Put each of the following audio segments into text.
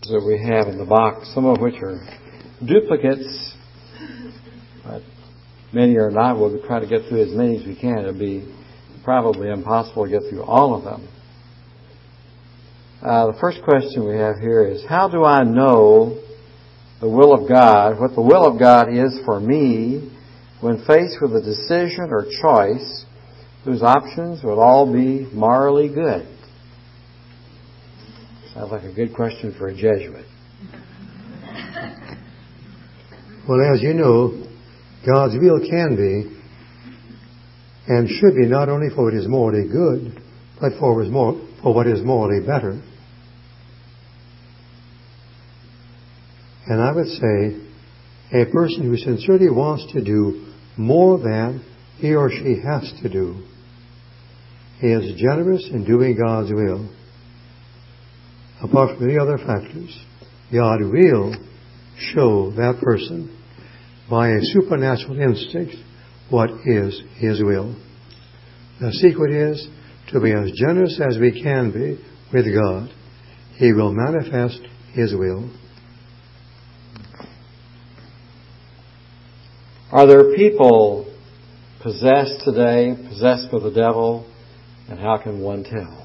that we have in the box, some of which are duplicates, but many are not. We'll try to get through as many as we can. It'll be probably impossible to get through all of them. The first question we have here is, how do I know the will of God, what the will of God is for me when faced with a decision or choice whose options would all be morally good? Sounds like a good question for a Jesuit. Well, as you know, God's will can be and should be not only for what is morally good, but for what is morally better. And I would say a person who sincerely wants to do more than he or she has to do is generous in doing God's will. Apart from any other factors, God will show that person by a supernatural instinct what is His will. The secret is to be as generous as we can be with God. He will manifest His will. Are there people possessed today, possessed by the devil, and how can one tell?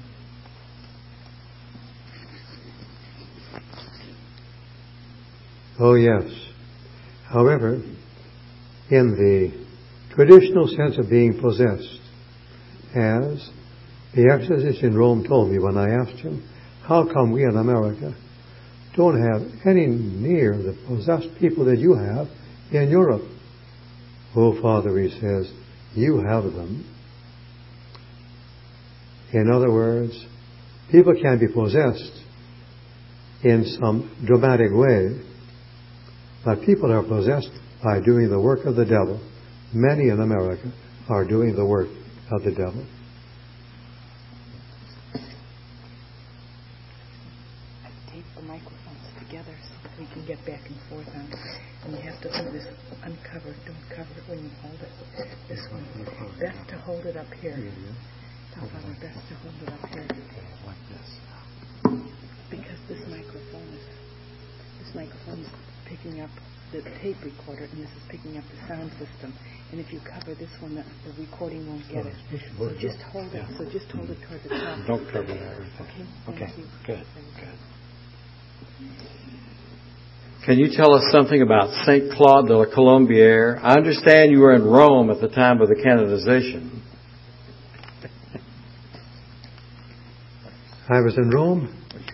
Oh, yes. However, in the traditional sense of being possessed, as the exorcist in Rome told me when I asked him, how come we in America don't have any near the possessed people that you have in Europe? Oh, Father, he says, you have them. In other words, people can be possessed in some dramatic way, but people are possessed by doing the work of the devil. Many in America are doing the work of the devil. I've taped the microphones together so that we can get back and forth on it. And you have to hold this uncovered. Don't cover it when you hold it. This one. Best to hold it up here. Tell Father, best to hold it up here. Like this. Because this microphone is picking up the tape recorder, and this is picking up the sound system. And if you cover this one, the recording won't get it. So just hold it. So just hold it toward the top. Don't cover everything. Okay. Good. Can you tell us something about Saint Claude de la Colombière? I understand you were in Rome at the time of the canonization. I was in Rome.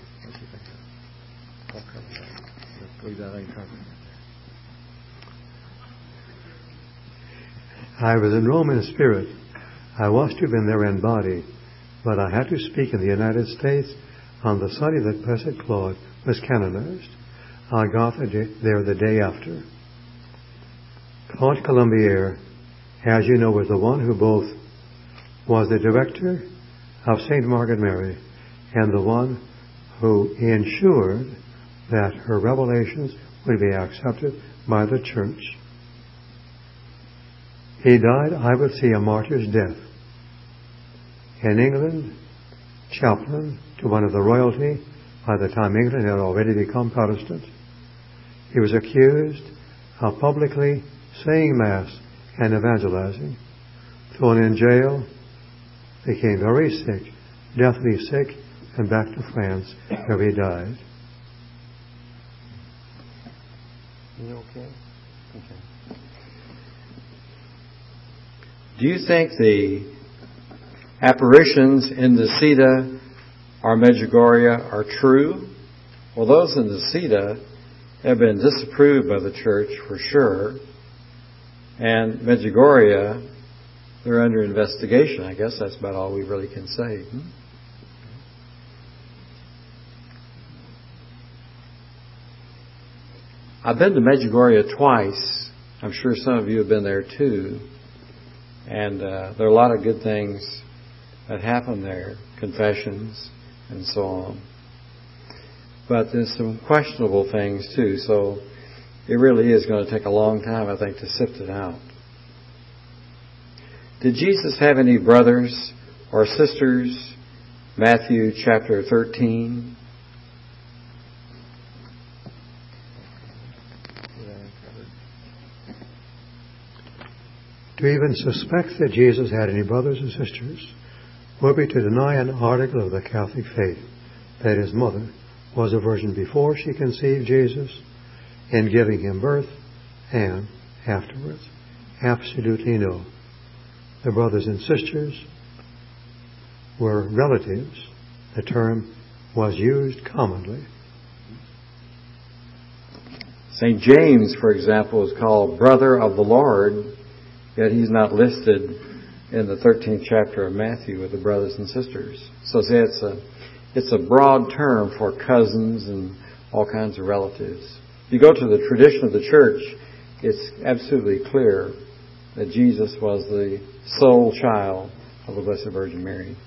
I was in Rome in spirit. I was to have been there in body, but I had to speak in the United States on the Sunday that Blessed Claude was canonized. I got there the day after. Claude Colombière, as you know, was the one who both was the director of St. Margaret Mary and the one who ensured that her revelations would be accepted by the church. He died, I would see, a martyr's death. In England, chaplain to one of the royalty, by the time England had already become Protestant. He was accused of publicly saying Mass and evangelizing. Thrown in jail, became very sick, deathly sick, and back to France, where he died. You okay? Okay. Do you think the apparitions in Niceta or Medjugorje are true? Well, those in Niceta have been disapproved by the church for sure. And Medjugorje, they're under investigation. I guess that's about all we really can say. I've been to Medjugorje twice. I'm sure some of you have been there too. And there are a lot of good things that happen there, confessions and so on. But there's some questionable things too, so it really is going to take a long time, I think, to sift it out. Did Jesus have any brothers or sisters? Matthew chapter 13. To even suspect that Jesus had any brothers and sisters would be to deny an article of the Catholic faith, that his mother was a virgin before she conceived Jesus, in giving him birth, and afterwards. Absolutely no. The brothers and sisters were relatives. The term was used commonly. St. James, for example, is called brother of the Lord, yet he's not listed in the 13th chapter of Matthew with the brothers and sisters. So it's a broad term for cousins and all kinds of relatives. If you go to the tradition of the church, it's absolutely clear that Jesus was the sole child of the Blessed Virgin Mary.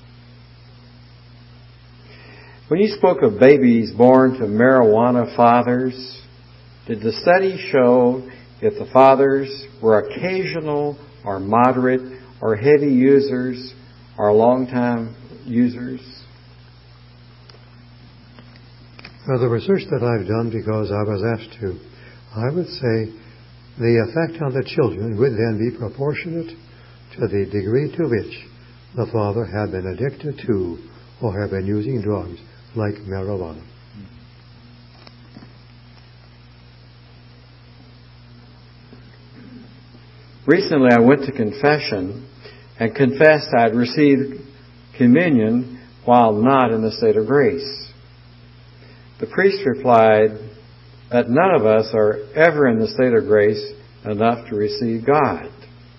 When you spoke of babies born to marijuana fathers, did the study show if the fathers were occasional or moderate or heavy users or long-time users? Well, the research that I've done, because I was asked to, I would say the effect on the children would then be proportionate to the degree to which the father had been addicted to or had been using drugs like marijuana. Recently I went to confession and confessed I had received communion while not in the state of grace. The priest replied that none of us are ever in the state of grace enough to receive God.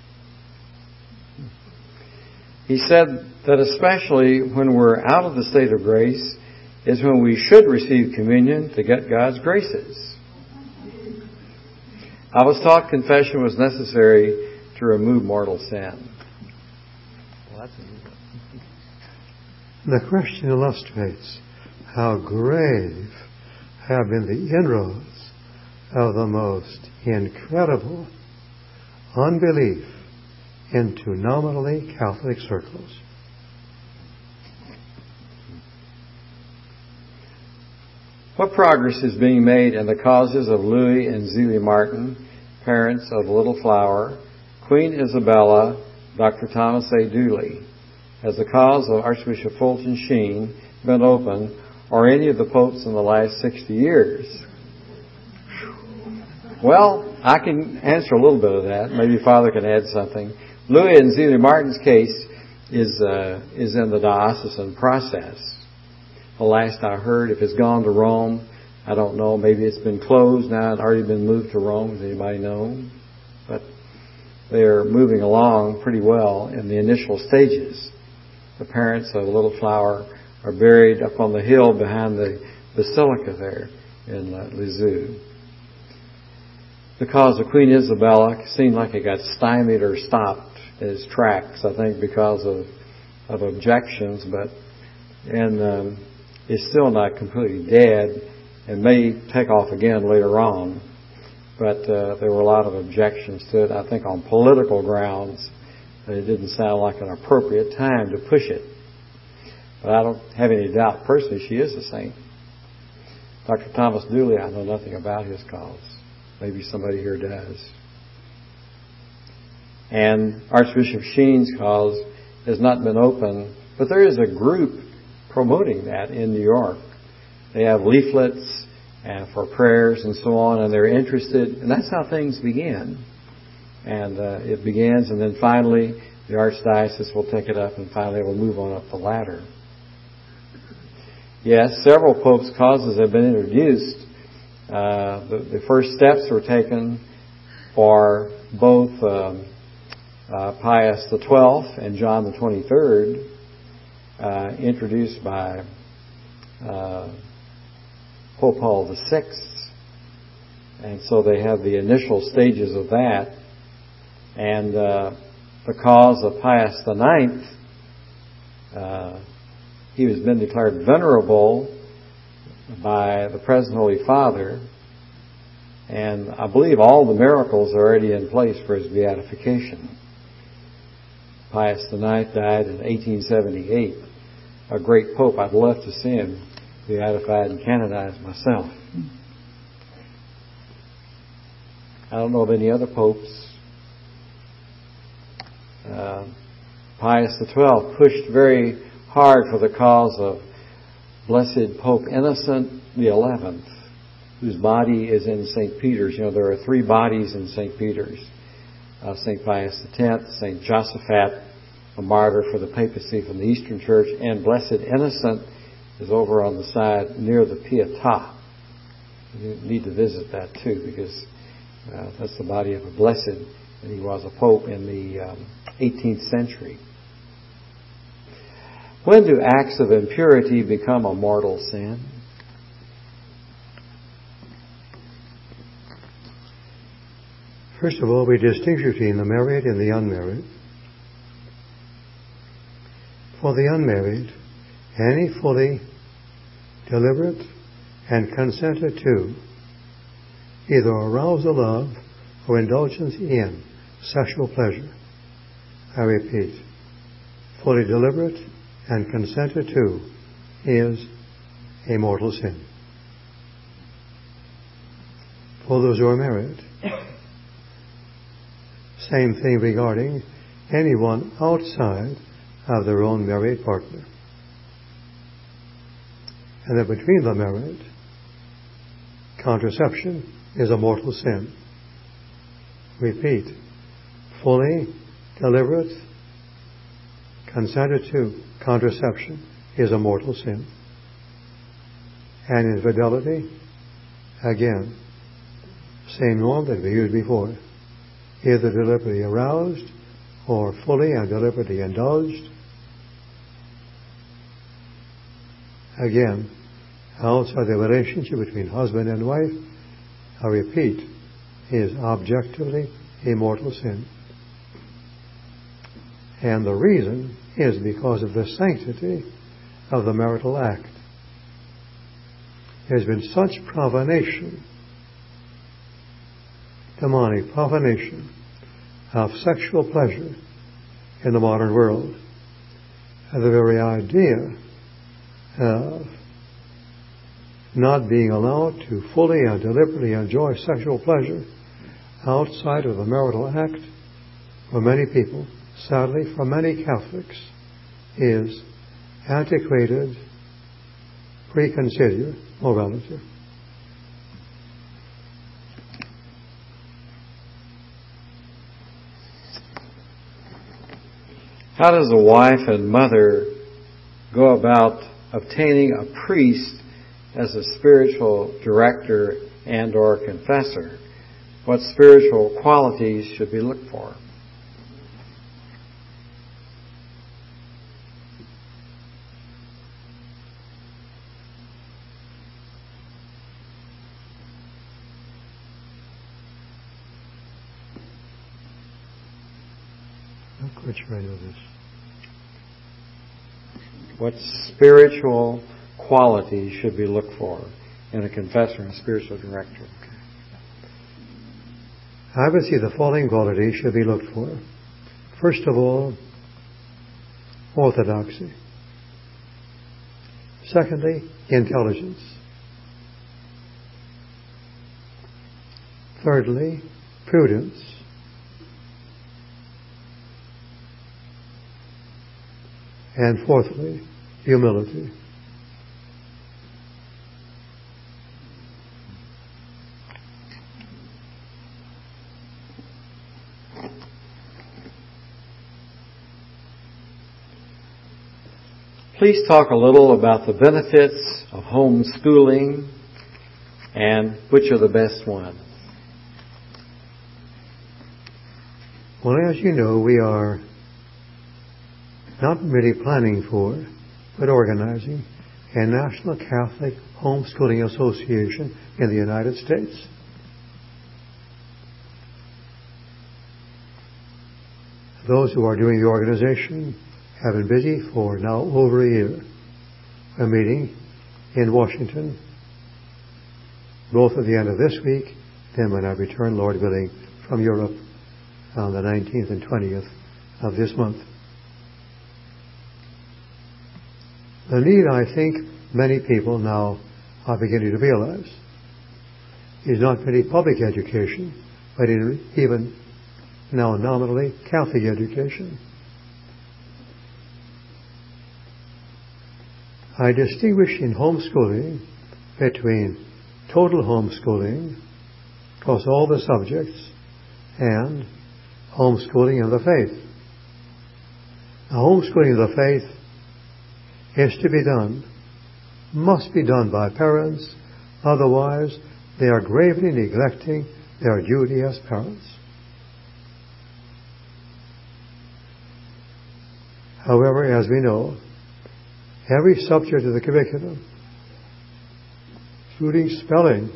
He said that especially when we're out of the state of grace is when we should receive communion to get God's graces. I was taught confession was necessary to remove mortal sin. The question illustrates how grave have been the inroads of the most incredible unbelief into nominally Catholic circles. What progress is being made in the causes of Louis and Zelie Martin, parents of the Little Flower, Queen Isabella, Dr. Thomas A. Dooley? Has the cause of Archbishop Fulton Sheen been open, or any of the popes in the last 60 years? Well, I can answer a little bit of that. Maybe Father can add something. Louis and Zelie Martin's case is in the diocesan process. The last I heard, if it's gone to Rome, I don't know. Maybe it's been closed now. It's already been moved to Rome. Does anybody know? But they're moving along pretty well in the initial stages. The parents of the Little Flower are buried up on the hill behind the basilica there in Lisieux. The cause of Queen Isabella seemed like it got stymied or stopped in its tracks, I think, because of objections, and it's still not completely dead and may take off again later on. But there were a lot of objections to it, I think on political grounds. It didn't sound like an appropriate time to push it. But I don't have any doubt personally she is a saint. Dr. Thomas Dooley, I know nothing about his cause. Maybe somebody here does. And Archbishop Sheen's cause has not been open, but there is a group promoting that in New York. They have leaflets and for prayers and so on, and they're interested, and that's how things begin. And it begins, and then finally the Archdiocese will take it up, and finally it will move on up the ladder. Yes, several popes' causes have been introduced. The first steps were taken for both Pius XII and John the 23rd, introduced by Pope Paul VI. And so they have the initial stages of that. And the cause of Pius IX, he has been declared venerable by the present Holy Father. And I believe all the miracles are already in place for his beatification. Pius IX died in 1878. A great pope. I'd love to see him beatified and canonized myself. I don't know of any other popes. Pius XII pushed very hard for the cause of Blessed Pope Innocent XI, whose body is in St. Peter's. You know, there are 3 bodies in St. Peter's. St. Pius X, St. Josaphat, a martyr for the papacy from the Eastern Church, and Blessed Innocent is over on the side near the Pietà. You need to visit that too, because that's the body of a blessed, and he was a pope in the 18th century. When do acts of impurity become a mortal sin? First of all, we distinguish between the married and the unmarried. For the unmarried, any fully deliberate and consented to either arousal of or indulgence in sexual pleasure, I repeat, fully deliberate and consented to is a mortal sin. For those who are married, same thing regarding anyone outside of their own married partner. And that between the married, contraception is a mortal sin. Repeat, fully deliberate, consented to contraception is a mortal sin. And infidelity, again, same norm that we used before. Either deliberately aroused or fully and deliberately indulged. Again, outside the relationship between husband and wife, I repeat, is objectively a mortal sin. And the reason is because of the sanctity of the marital act. There's been such profanation, demonic profanation of sexual pleasure in the modern world. And the very idea of not being allowed to fully and deliberately enjoy sexual pleasure outside of the marital act for many people, sadly for many Catholics, is antiquated, preconceived morality. How does a wife and mother go about obtaining a priest as a spiritual director and or confessor? What spiritual qualities should be looked for? I'm not quite sure I know this. What spiritual qualities should be looked for in a confessor and a spiritual director? I would say the following qualities should be looked for. First of all, orthodoxy. Secondly, intelligence. Thirdly, prudence. And fourthly, humility. Please talk a little about the benefits of homeschooling and which are the best ones. Well, as you know, we are not really planning for, but organizing a National Catholic Homeschooling Association in the United States. Those who are doing the organization have been busy for now over a year. We're meeting in Washington, both at the end of this week, then when I return, Lord willing, from Europe on the 19th and 20th of this month. The need, I think, many people now are beginning to realize is not merely public education, but even now nominally Catholic education. I distinguish in homeschooling between total homeschooling across all the subjects and homeschooling of the faith. Now, homeschooling of the faith is to be done, must be done by parents, otherwise they are gravely neglecting their duty as parents. However, as we know, every subject of the curriculum, including spelling,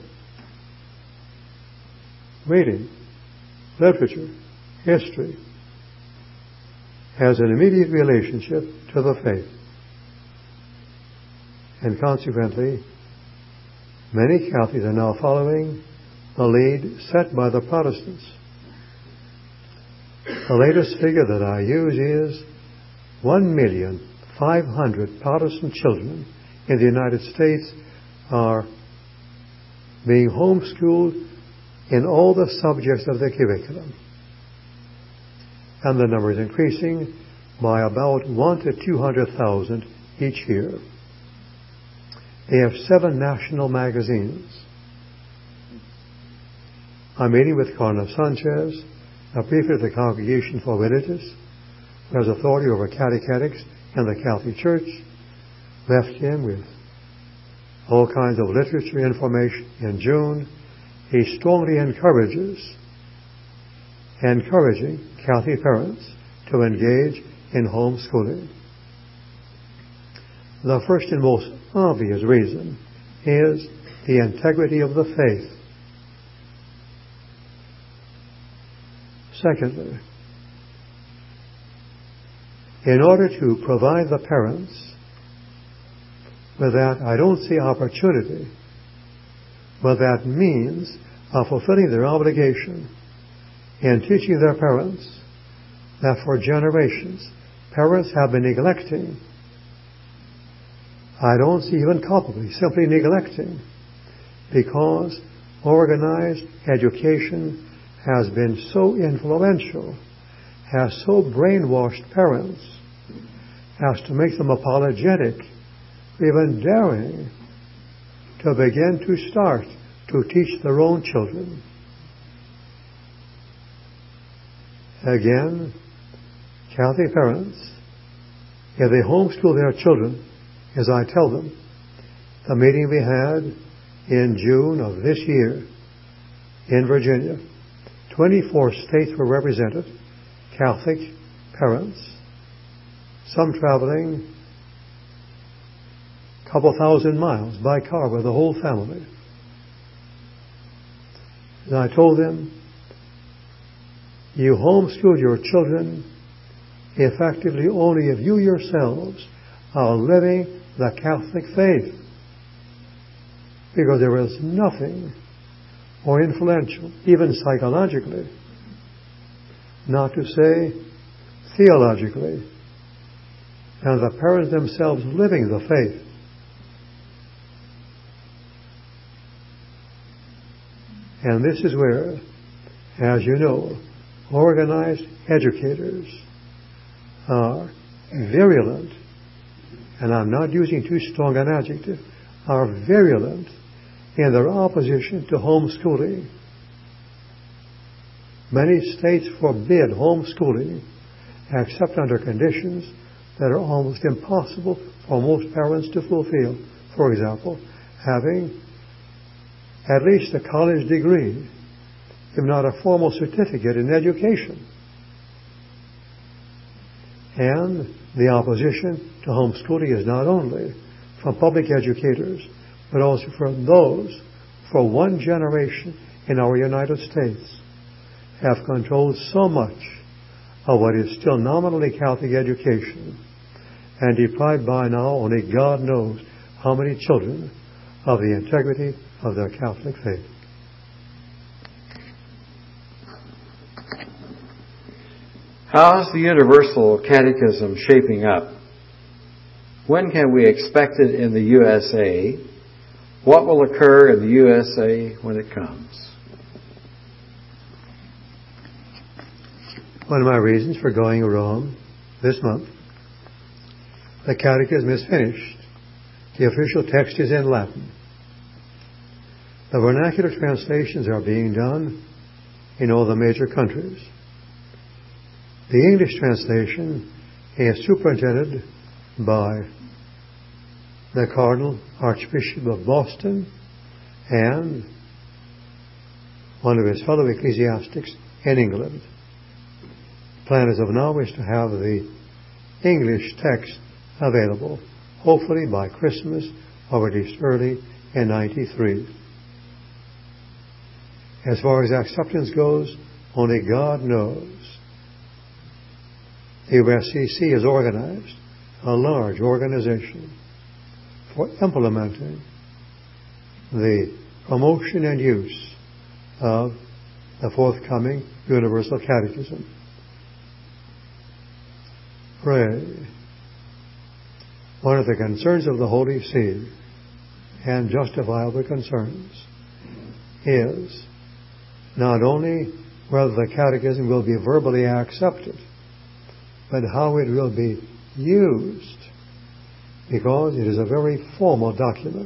reading, literature, history, has an immediate relationship to the faith. And consequently, many Catholics are now following the lead set by the Protestants. The latest figure that I use is 1,500,000 Protestant children in the United States are being homeschooled in all the subjects of the curriculum. And the number is increasing by about 100,000 to 200,000 each year. They have 7 national magazines. I'm meeting with Cardinal Sanchez, a prefect of the Congregation for Religious, who has authority over catechetics in the Catholic Church, left him with all kinds of literature information in June. He strongly encouraging Catholic parents to engage in homeschooling. The first and most obvious reason is the integrity of the faith. Secondly, in order to provide the parents with that, I don't see opportunity, but that means of fulfilling their obligation in teaching their parents that for generations parents have been neglecting. I don't see even culpably, simply neglecting, because organized education has been so influential, has so brainwashed parents as to make them apologetic, even daring to begin to start to teach their own children. Again, Catholic parents, if they homeschool their children, as I tell them, the meeting we had in June of this year in Virginia, 24 states were represented, Catholic parents, some traveling a couple thousand miles by car with the whole family. And I told them, you homeschool your children effectively only if you yourselves are living the Catholic faith. Because there is nothing more influential, even psychologically, not to say theologically, and the parents themselves living the faith. And this is where, as you know, organized educators are virulent, and I'm not using too strong an adjective, are virulent in their opposition to homeschooling. Many states forbid homeschooling except under conditions that are almost impossible for most parents to fulfill. For example, having at least a college degree, if not a formal certificate in education. And the opposition to homeschooling is not only from public educators, but also from those for one generation in our United States have controlled so much of what is still nominally Catholic education and deprived by now only God knows how many children of the integrity of their Catholic faith. How's the Universal Catechism shaping up? When can we expect it in the USA? What will occur in the USA when it comes? One of my reasons for going to Rome this month, the Catechism is finished. The official text is in Latin. The vernacular translations are being done in all the major countries. The English translation is superintended by the Cardinal Archbishop of Boston and one of his fellow ecclesiastics in England. The plan as of now is to have the English text available, hopefully by Christmas or at least early in 93. As far as acceptance goes, only God knows. The USCC has organized a large organization for implementing the promotion and use of the forthcoming Universal Catechism. Pray. One of the concerns of the Holy See, and justifiable concerns, is not only whether the Catechism will be verbally accepted, but how it will be used, because it is a very formal document.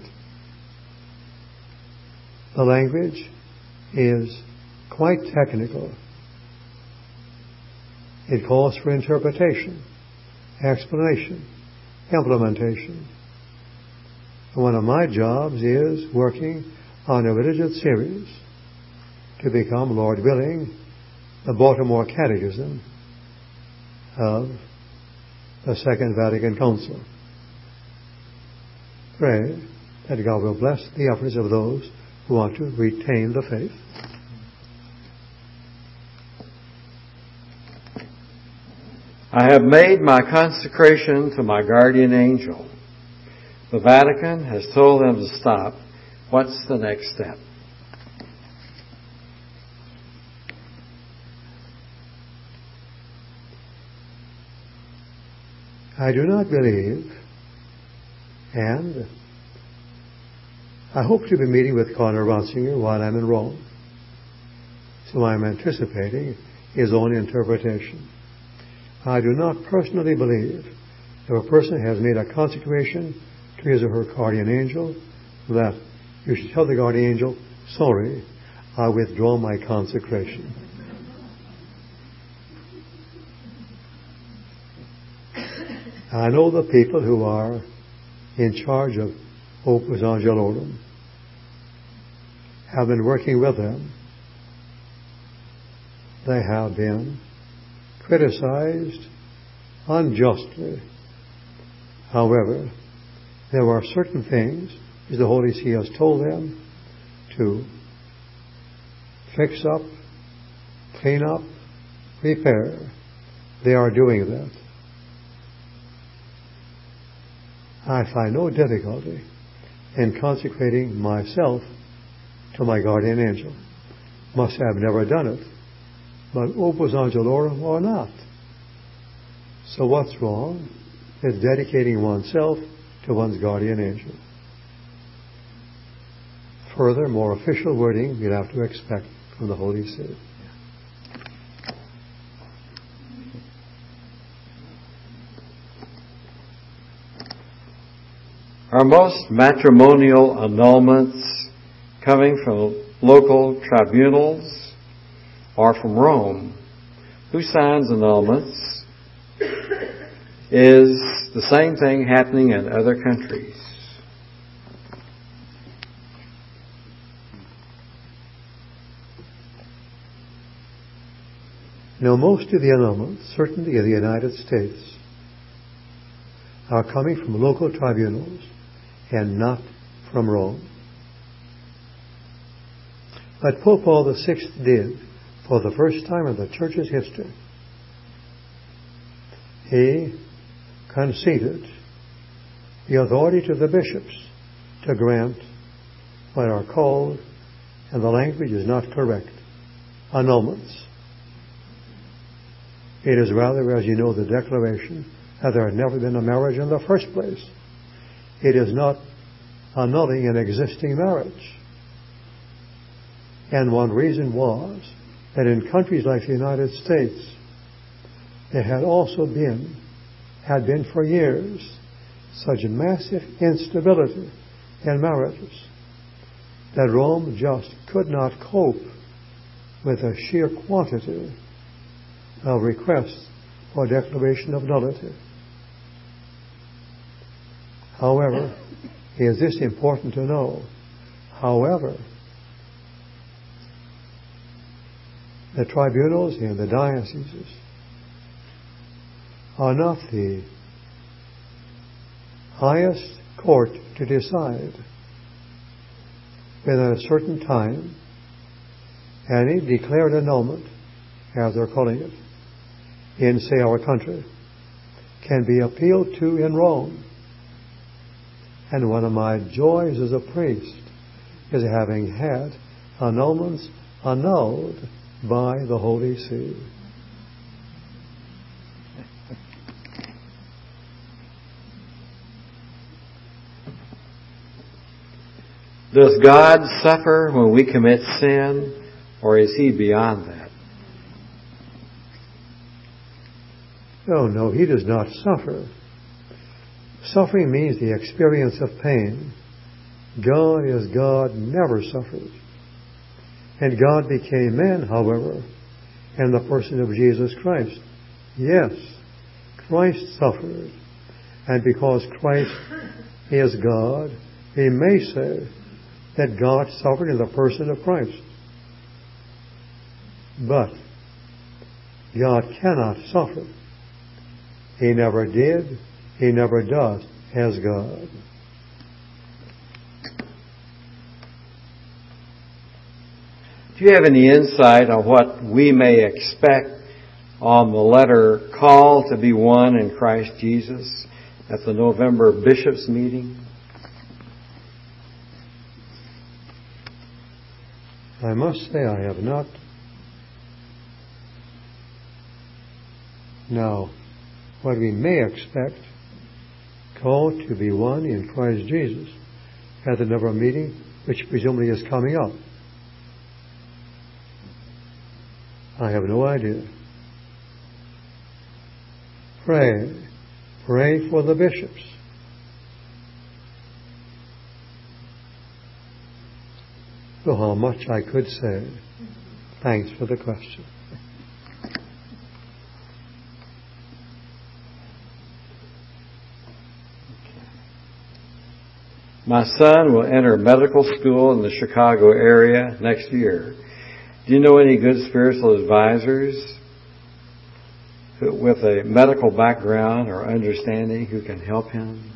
The language is quite technical. It calls for interpretation, explanation, implementation. One of my jobs is working on a religious series to become, Lord willing, the Baltimore Catechism of the Second Vatican Council. Pray that God will bless the efforts of those who want to retain the faith. I have made my consecration to my guardian angel. The Vatican has told them to stop. What's the next step? I do not believe, and I hope to be meeting with Cardinal Ratzinger while I'm in Rome. So I'm anticipating his own interpretation. I do not personally believe if a person has made a consecration to his or her guardian angel, that you should tell the guardian angel, sorry, I withdraw my consecration. I know the people who are in charge of Opus Angelorum have been working with them. They have been criticized unjustly. However, there are certain things, as the Holy See has told them, to fix up, clean up, repair. They are doing that. I find no difficulty in consecrating myself to my guardian angel. Must have never done it, but Opus Angelorum or not. So what's wrong is dedicating oneself to one's guardian angel. Further, more official wording you'd have to expect from the Holy See. Are most matrimonial annulments coming from local tribunals or from Rome? Who signs annulments? Is the same thing happening in other countries? Now, most of the annulments, certainly in the United States, are coming from local tribunals and not from Rome. But Pope Paul VI did, for the first time in the Church's history, he conceded the authority to the bishops to grant what are called, and the language is not correct, annulments. It is rather, as you know, the declaration that there had never been a marriage in the first place. It is not annulling an existing marriage. And one reason was that in countries like the United States, there had been for years such massive instability in marriages that Rome just could not cope with the sheer quantity of requests for declaration of nullity. However, is this important to know? However, the tribunals in the dioceses are not the highest court to decide within a certain time any declared annulment, as they're calling it, in, say, our country, can be appealed to in Rome. And one of my joys as a priest is having had annulments annulled by the Holy See. Does God suffer when we commit sin, or is He beyond that? No, He does not suffer. Suffering means the experience of pain. God is God, never suffered. And God became man, however, in the person of Jesus Christ. Yes, Christ suffered. And because Christ is God, we may say that God suffered in the person of Christ. But God cannot suffer. He never did. He never does as God. Do you have any insight on what we may expect on the letter Call to be One in Christ Jesus at the November bishops' meeting? I must say I have not. Now, what we may expect, called to be one in Christ Jesus at the November meeting, which presumably is coming up. I have no idea. Pray for the bishops. So how much I could say. Thanks for the question. My son will enter medical school in the Chicago area next year. Do you know any good spiritual advisors with a medical background or understanding who can help him?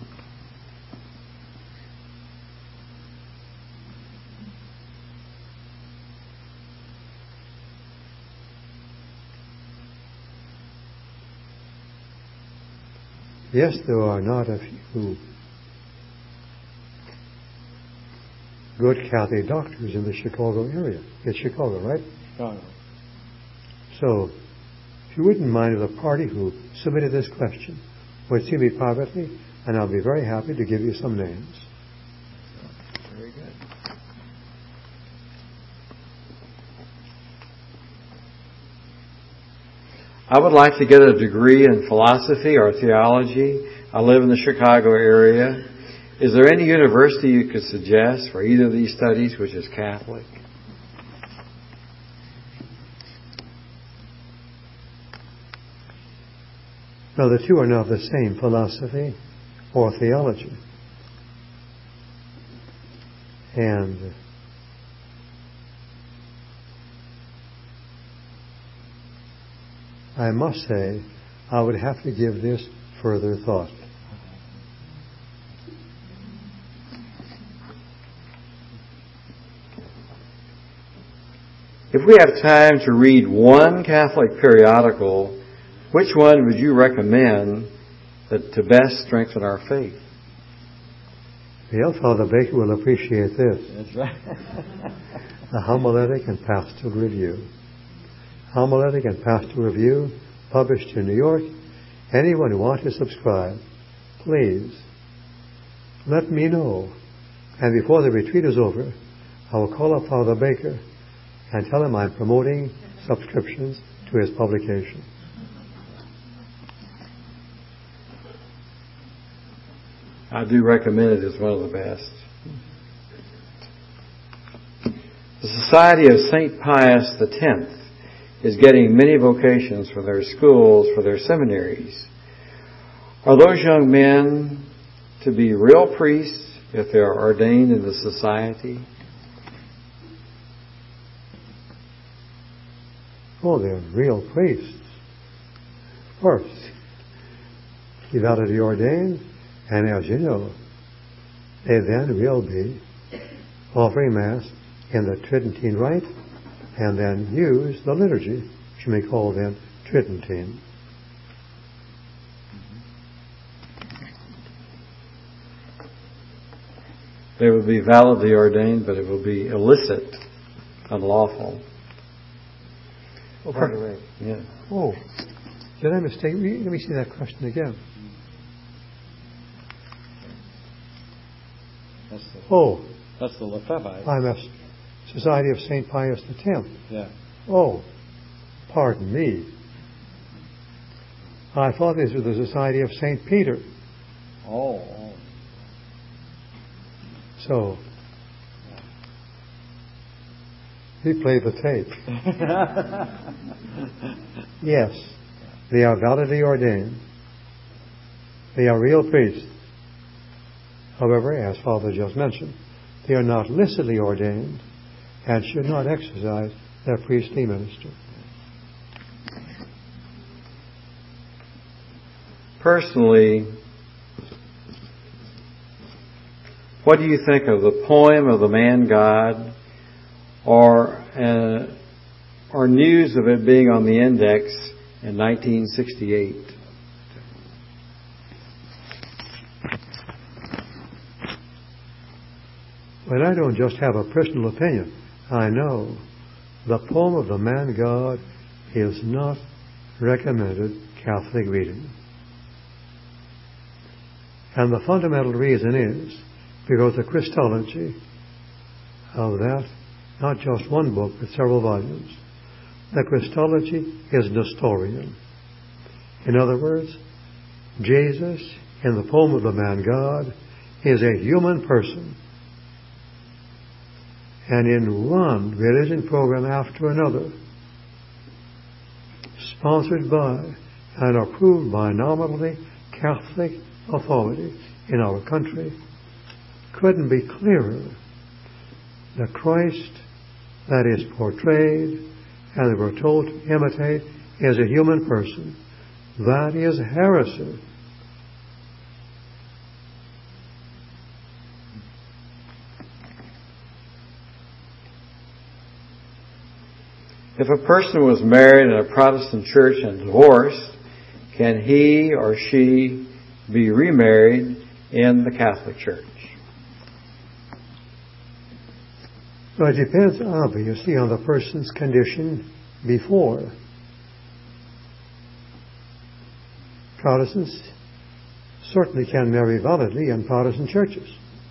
Yes, there are not a few good Catholic doctors in the Chicago area. It's Chicago, right? Chicago. So, if you wouldn't mind the party who submitted this question would see me privately, and I'll be very happy to give you some names. Very good. I would like to get a degree in philosophy or theology. I live in the Chicago area. Is there any university you could suggest for either of these studies which is Catholic? No, the two are not the same, philosophy or theology. And I must say, I would have to give this further thought. If we have time to read one Catholic periodical, which one would you recommend to best strengthen our faith? Well, Father Baker will appreciate this. That's right. The Homiletic and Pastoral Review. Homiletic and Pastoral Review, published in New York. Anyone who wants to subscribe, please let me know. And before the retreat is over, I will call up Father Baker and tell him I'm promoting subscriptions to his publication. I do recommend it as one of the best. The Society of St. Pius X is getting many vocations for their schools, for their seminaries. Are those young men to be real priests if they are ordained in the society? Oh, they're real priests. Of course. Validly ordained, and as you know, they then will be offering Mass in the Tridentine Rite, and then use the liturgy, which you may call then Tridentine. They will be validly ordained, but it will be illicit, unlawful. Oh, by the way. Yeah. Oh, did I mistake? Let me see that question again. That's the Lefebvre. I'm a Society of St. Pius X. Yeah. Oh, pardon me. I thought this was the Society of St. Peter. Oh. So, he played the tape. Yes, they are validly ordained. They are real priests. However, as Father just mentioned, they are not licitly ordained and should not exercise their priestly ministry. Personally, what do you think of the poem of the Man God, or news of it being on the index in 1968? But I don't just have a personal opinion. I know the poem of the Man God is not recommended Catholic reading. And the fundamental reason is because the Christology of that, not just one book, but several volumes, the Christology is Nestorian. In other words, Jesus, in the poem of the Man God, is a human person. And in one religion program after another, sponsored by and approved by nominally Catholic authority in our country, couldn't be clearer. The Christ that is portrayed and that we're told to imitate is a human person. That is heresy. If a person was married in a Protestant church and divorced, can he or she be remarried in the Catholic Church? Well, it depends obviously on the person's condition before. Protestants certainly can marry validly in Protestant churches.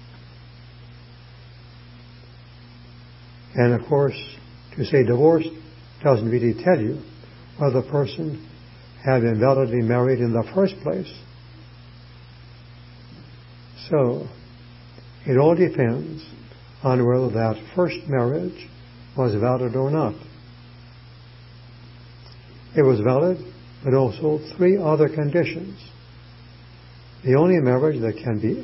And of course, to say divorced doesn't really tell you whether the person had been validly married in the first place. So, it all depends on whether that first marriage was valid or not. It was valid, but also three other conditions. The only marriage that can be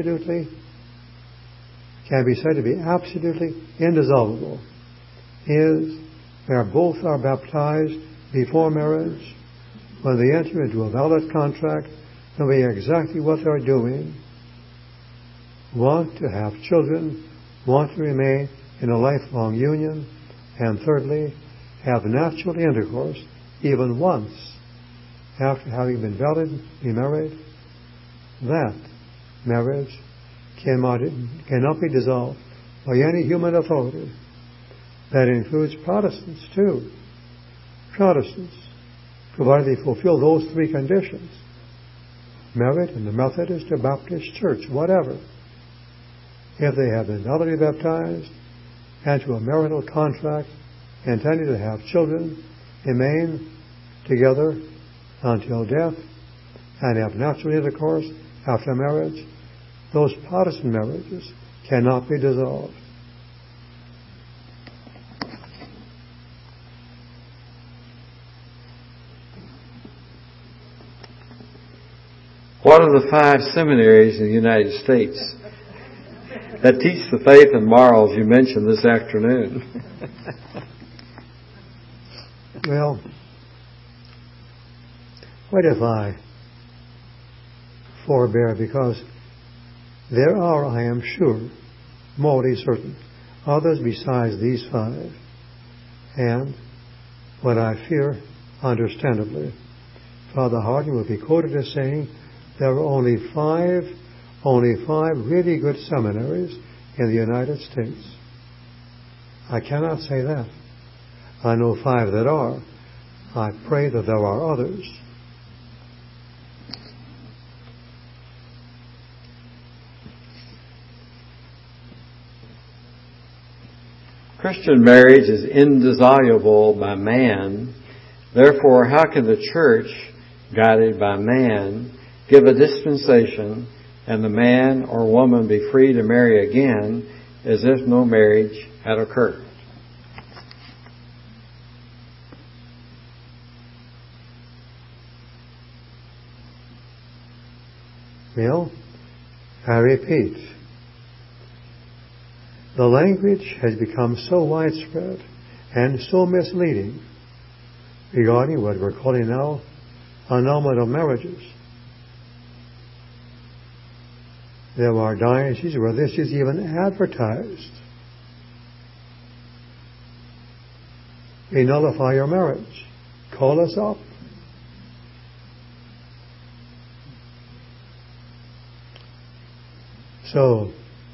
said to be absolutely indissoluble is where both are baptized before marriage, when they enter into a valid contract, knowing exactly what they're doing, want to have children, want to remain in a lifelong union, and thirdly, have natural intercourse even once after having been validly married. That marriage cannot be dissolved by any human authority. That includes Protestants too. Protestants, provided they fulfill those three conditions, married in the Methodist or Baptist church, whatever, if they have been validly baptized, and to a marital contract, intending to have children, remain together until death, and have natural intercourse after marriage, those Protestant marriages cannot be dissolved. What are the 5 seminaries in the United States that teach the faith and morals you mentioned this afternoon? Well, what if I forbear? Because there are, I am sure, morally certain, others besides these 5. And what I fear, understandably, Father Harding will be quoted as saying there are only 5 really good seminaries in the United States. I cannot say that. I know 5 that are. I pray that there are others. Christian marriage is indissoluble by man. Therefore, how can the church, guided by man, give a dispensation and the man or woman be free to marry again as if no marriage had occurred? Well, I repeat, the language has become so widespread and so misleading regarding what we're calling now annulment of marriages. There are dioceses where this is even advertised. We nullify your marriage. Call us up. So,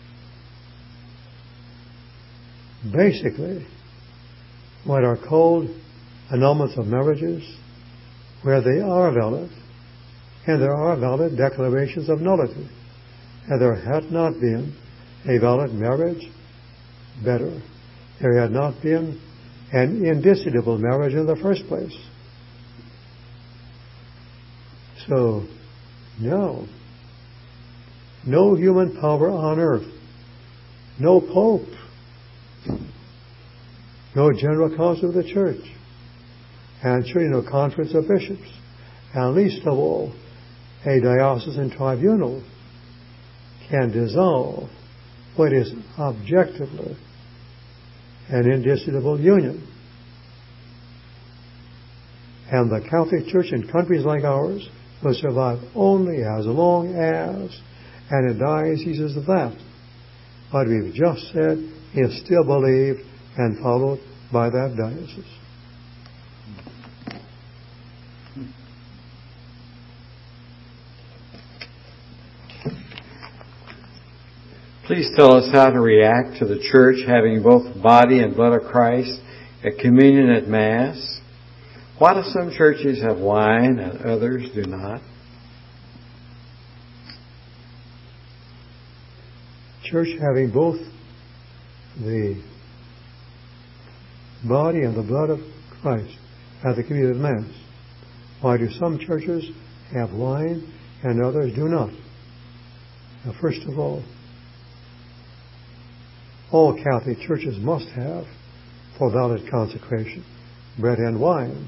basically, what are called annulments of marriages, where they are valid, and there are valid declarations of nullity, and there had not been a valid marriage, better. There had not been an indissoluble marriage in the first place. So, no human power on earth, no pope, no general council of the church, and surely no conference of bishops, and least of all, a diocesan tribunal can dissolve what is objectively an indissoluble union. And the Catholic Church in countries like ours will survive only as long as, and in dioceses of that, what we've just said is still believed and followed by that diocese. Please tell us how to react to the church having both body and blood of Christ at communion at Mass. Why do some churches have wine and others do not? Church having both the body and the blood of Christ at the communion of Mass. Why do some churches have wine and others do not? Now, first of all Catholic churches must have, for valid consecration, bread and wine.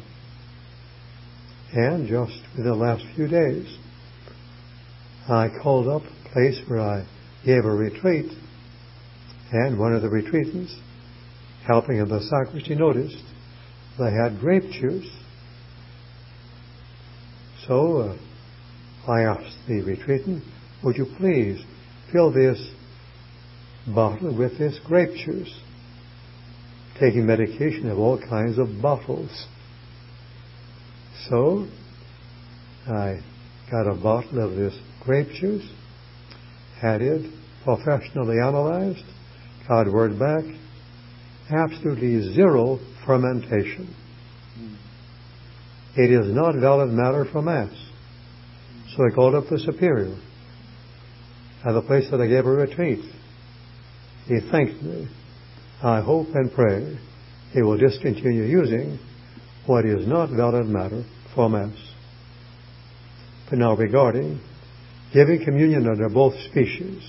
And just within the last few days, I called up a place where I gave a retreat, and one of the retreatants, helping in the sacristy, noticed they had grape juice. So I asked the retreatant, would you please fill this bottle with this grape juice? Taking medication of all kinds of bottles. So I got a bottle of this grape juice, had it professionally analyzed, got word back, absolutely zero fermentation. It is not valid matter for Mass. So I called up the superior at the place that I gave a retreat. He thanked me. I hope and pray he will discontinue using what is not valid matter for Mass. But now regarding giving communion under both species.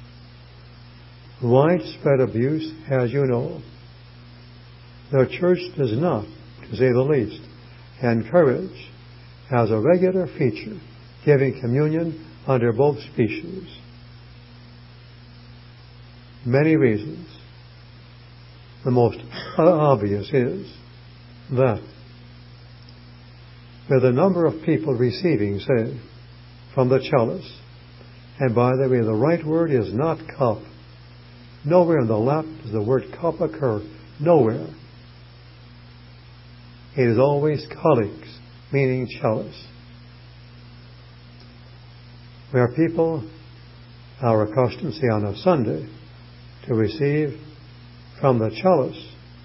Widespread abuse, as you know. The church does not, to say the least, encourage as a regular feature giving communion under both species. Many reasons. The most obvious is that with the number of people receiving, say, from the chalice, and by the way, the right word is not cup. Nowhere in the Latin does the word cup occur. Nowhere. It is always colleagues, meaning chalice. Where people are accustomed, say, on a Sunday, to receive from the chalice,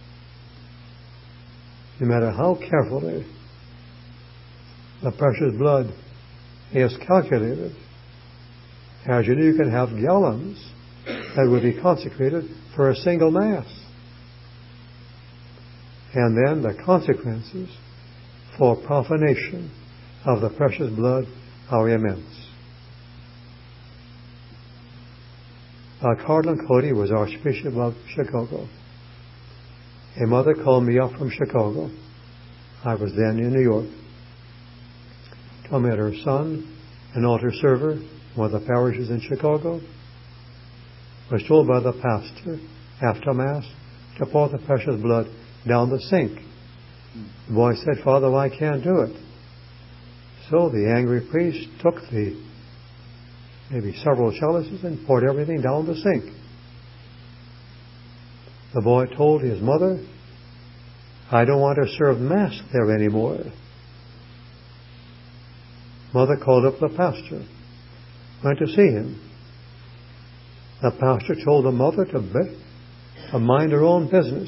no matter how carefully the precious blood is calculated, as you know, you can have gallons that would be consecrated for a single Mass. And then the consequences for profanation of the precious blood are immense. Cardinal Cody was Archbishop of Chicago. A mother called me up from Chicago. I was then in New York. Told me that her son, an altar server, one of the parishes in Chicago, was told by the pastor after Mass to pour the precious blood down the sink. The boy said, "Father, I can't do it." So the angry priest took maybe several chalices and poured everything down the sink. The boy told his mother, "I don't want to serve Mass there anymore." Mother called up the pastor, went to see him. The pastor told the mother to mind her own business.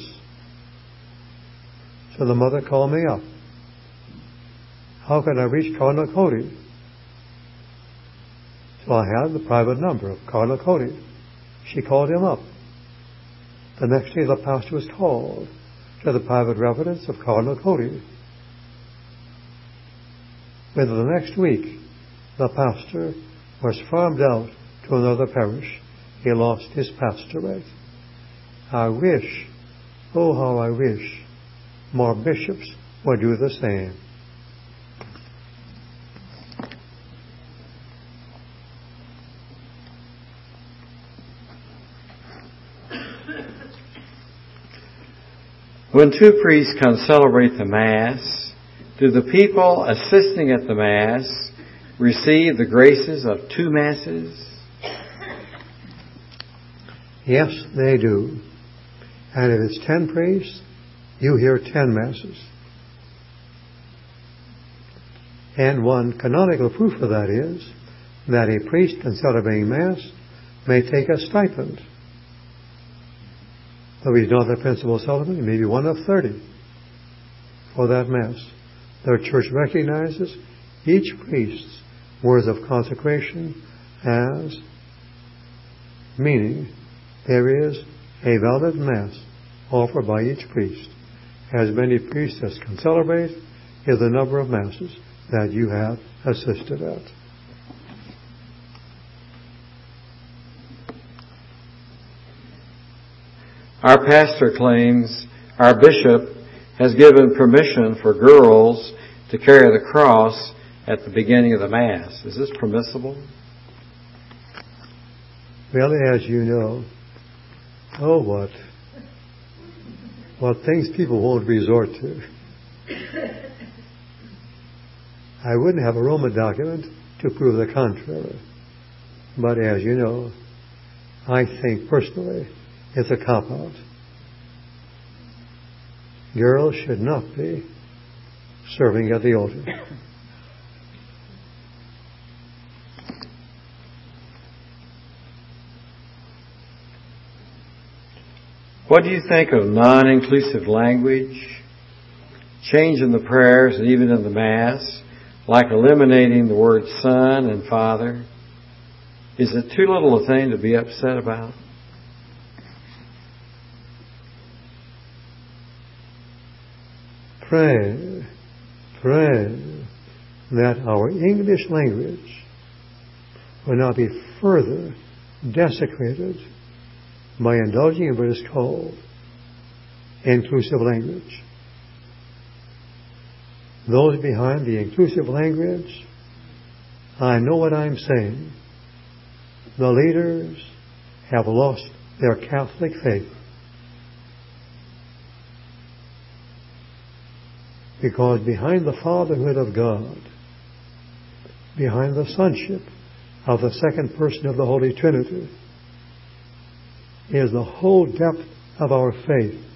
So the mother called me up. How could I reach Cardinal Cody? So I had the private number of Cardinal Cody. She called him up. The next day the pastor was called to the private residence of Cardinal Cody. Within the next week, the pastor was farmed out to another parish. He lost his pastorate. I wish, oh how I wish, more bishops would do the same. When two priests celebrate the Mass, do the people assisting at the Mass receive the graces of two Masses? Yes, they do. And if it's 10 priests, you hear 10 Masses. And one canonical proof of that is that a priest in celebrating Mass may take a stipend. Though he's not the principal celebrant, he may be one of 30 for that Mass. The Church recognizes each priest's words of consecration as meaning there is a valid Mass offered by each priest. As many priests as can celebrate is the number of Masses that you have assisted at. Our pastor claims our bishop has given permission for girls to carry the cross at the beginning of the Mass. Is this permissible? Well, as you know, what things people won't resort to. I wouldn't have a Roman document to prove the contrary. But as you know, I think personally it's a cop-out. Girls should not be serving at the altar. What do you think of non-inclusive language, change in the prayers and even in the Mass, like eliminating the word Son and Father? Is it too little a thing to be upset about? Pray that our English language will now be further desecrated by indulging in what is called inclusive language. Those behind the inclusive language, I know what I'm saying. The leaders have lost their Catholic faith. Because behind the fatherhood of God, behind the sonship of the second person of the Holy Trinity, is the whole depth of our faith